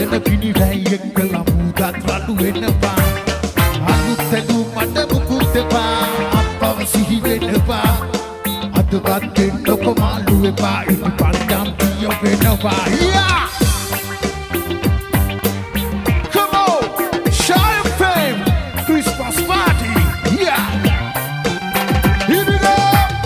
අරගෙන පිනිරැයි එක්කලා මුදත් රළු වෙනවා අලුත් ඇඳුම් මට මුකුත් එපා අපව සිහි වෙනවා අදවත් දෙන්නක මාළු එපා ඉති පන්දම් පිය වෙනවා Come on, Shine Fame Christmas party yeah here we go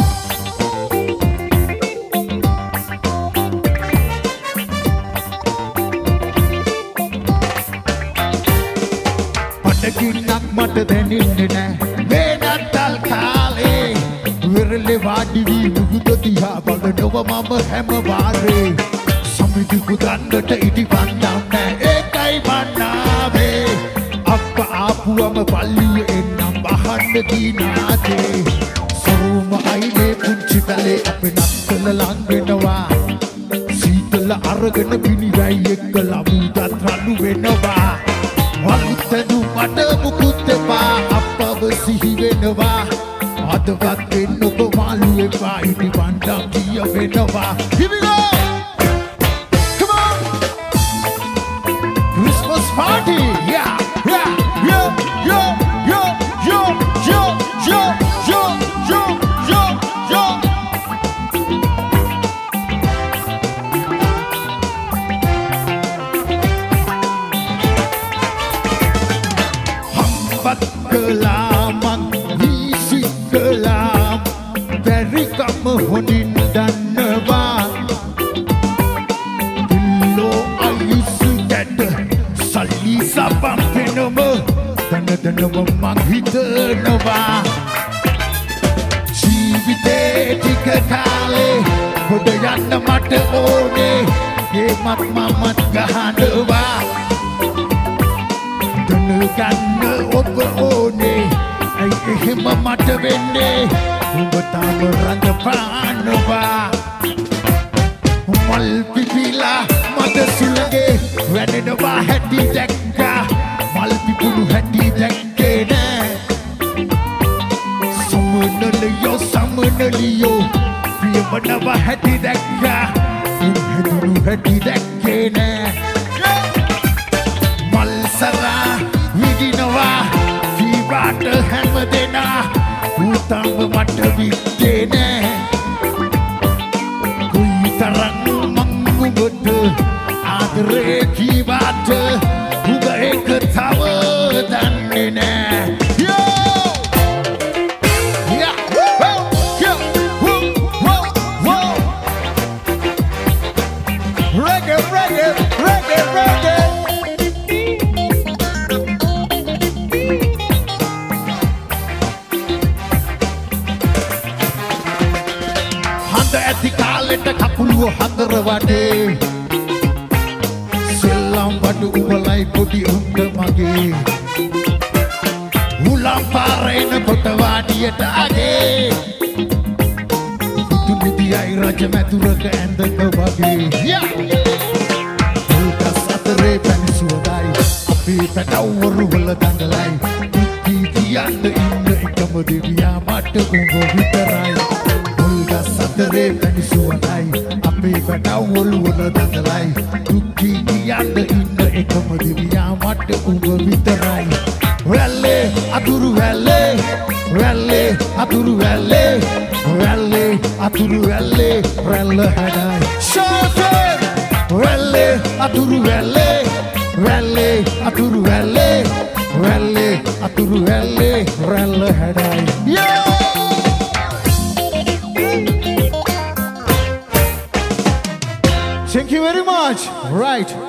පටකින්නක් මට දැනෙන්නේ නෑ වේනත්තල් කාලේ විරලේ වාඩි වී මුහුද දිහා බලනව මම හැම වාරේ සමිති පුදන්නට ඉටි පන්නම් නෑ ඒකයි මන්නාවේ අප්පා ආපුවම පල්ලිය එන්නම් බහන්න දීනාතේ සරුම අයිනේ පුංචි පැලේ අපේ නත්තල ලං වෙනවා සීතල අරගෙන පිනිරැයි එක්කලා මුදත් රළු වෙනවා වලුත්තනු මට මුකුත් එපා අපව සිහි වෙනවා අදවත් වෙන්නක මාළු එපා ඉටි පන්දම් කිය වෙනවා Here we go! Come on! Christmas party! Yeah! Yeah! Yo! Yo! Yo! Yo! Yo! Yo! Yo! Yo! Yo! Yo! Hambat kelaman visik kelam Dari kamu honin dan nebang Bilo ayu sudah Sali sabang penoma Dana memang hita nebang Jivite tiga kali Bodayan mata one Hemat mamat gahanebang Dana opa one එහෙම මට වෙන්නේ උඹ තාම රඟපානවා මල් පිපිලා මට සුළඟේ වැඩෙනවා හැටි දැක්කා මල් පිපුණු හැටි දැක්කේ නෑ සමනලියෝ ප්‍රියමනවා හැටි දැක්කා හැදුණු හැටි දැක්කේ නෑ මල් සරා විදිනවා Rata හැම දෙනා උතංග මට විත්තේ නෑ කුයි තරම් මං උඹට ආදරේ කීවාට උඹ ඒක තව දන්නේ නෑ Reggae, reggae, reggae, reggae ඇති කාලෙට කකුළුව හතර වටේ සෙල්ලම් බඩු උඹලයි පොඩි උන්ට මගේ උලම් පාරේන කොට වාඩියට අගේ පුතු නිදියයි රජ මැදුරක ඇඳක වගේ උල්කස් අතරේ පැනිසුවදයි අපේ පැටවරු වල දඟලයි කුටි කියන්න ඉන්න එකම දෙවියා මට උඹ විතරයි සතරේ පැනිසුවනයි අපේ පැටවුවලු වල දඟලයි දුක්ඛි කියන්න ඉන්න එකම දෙවියා මට උඹ විතරයි වැල්ලේ අතුරු වැල්ලේ වැල්ලේ අතුරු වැල්ලේ වැල්ලේ අතුරු වැල්ලේ වැල්ල හැඩයි ෂෝෆර් වැල්ලේ අතුරු වැල්ලේ වැල්ලේ අතුරු වැල්ලේ